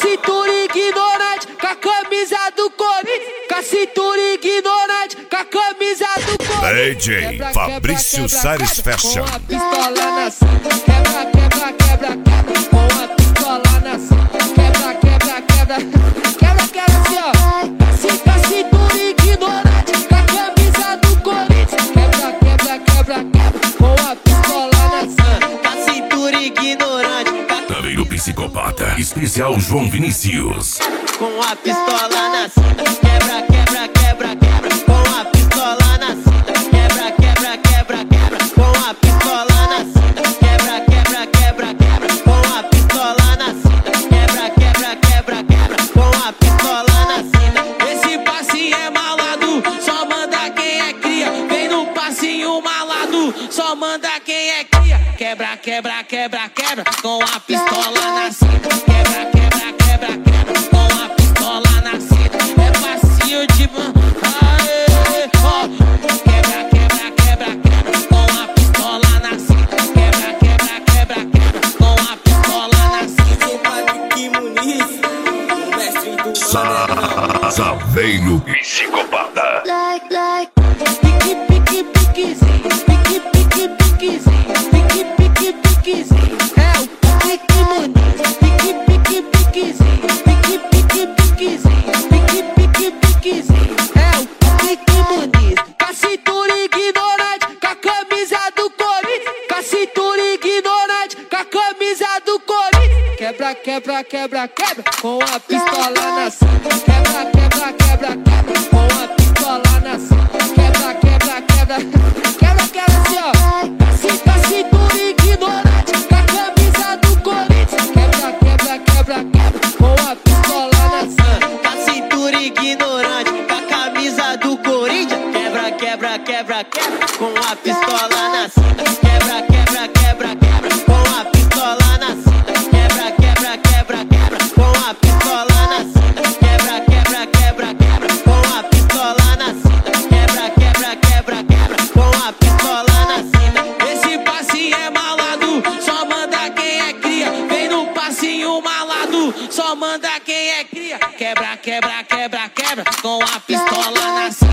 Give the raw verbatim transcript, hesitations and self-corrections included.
cintura ignorante, com a camisa do Corinthians. Com a cintura ignorante, com a camisa do Corinthians. D J Fabrício Salles Fashion. Com a pistola na cinta. Quebra, quebra, quebra, quebra. Com a pistola na cinta. Quebra, quebra, quebra. Quebra, quebra assim, ó. Com a cintura ignorante, com a camisa do Corinthians. Quebra, quebra, quebra, quebra. Com a pistola na cinta. Com a cintura ignorante. Também o psicopata especial João Vinícius. Com a pistola na cinta. Quebra, quebra, quebra, quebra. Com a pistola na cinta. Quebra, quebra, quebra, quebra. Com a pistola na cinta. Quebra, quebra, quebra, quebra. Com a pistola na cinta. Quebra, quebra, quebra, quebra. Com a pistola na cinta. Esse passinho é malado, só manda quem é cria. Vem no passinho malado, só manda quem é cria. Quebra, quebra, quebra, quebra. Com a pistola na cinta. Quebra, quebra, quebra, quebra. Com a pistola na cinta. É passinho de mano. Aê, ó. Quebra, quebra, quebra, quebra. Com a pistola na cinta. Quebra, quebra, quebra, quebra. Com a pistola na cinta. Saveiro psicopata. Like, like. Pique, pique, piquezinho. Pique, pique, piquezinho. Pique, pique, piquezinho. É o Pique Muniz. Pique, pique, piquezinho. Pique, pique, piquezinho. Pique, pique, piquezinho. É o Pique Muniz. Com a cintura ignorante, com a camisa do Corinthians. Com a cintura ignorante, com a camisa do Corinthians. Quebra, quebra, quebra, quebra. Com a pistola na cinta. Quebra, quebra, quebra, quebra. Com a pistola na cinta. Quebra, quebra, quebra. Quebra, quebra assim, ó. Com a cintura ignorante, com a camisa do Corinthians. Quebra, quebra, quebra, quebra. Com a pistola na cinta. Com a cintura ignorante. Com a camisa do Corinthians. Quebra, quebra, quebra, quebra. Com a pistola na cinta. Quebra, quebra, quebra, quebra. Com a pistola na cinta. Quebra, quebra, quebra, quebra. Com a pistola na cinta. Quebra, quebra, quebra, quebra. Com a pistola na cinta. Quebra, quebra, quebra, quebra. Com a pistola na cinta. Esse passinho é malado, só manda quem é cria. Vem no passinho malado, só manda quem é cria. Quebra, quebra, quebra, quebra. Com a pistola na cinta.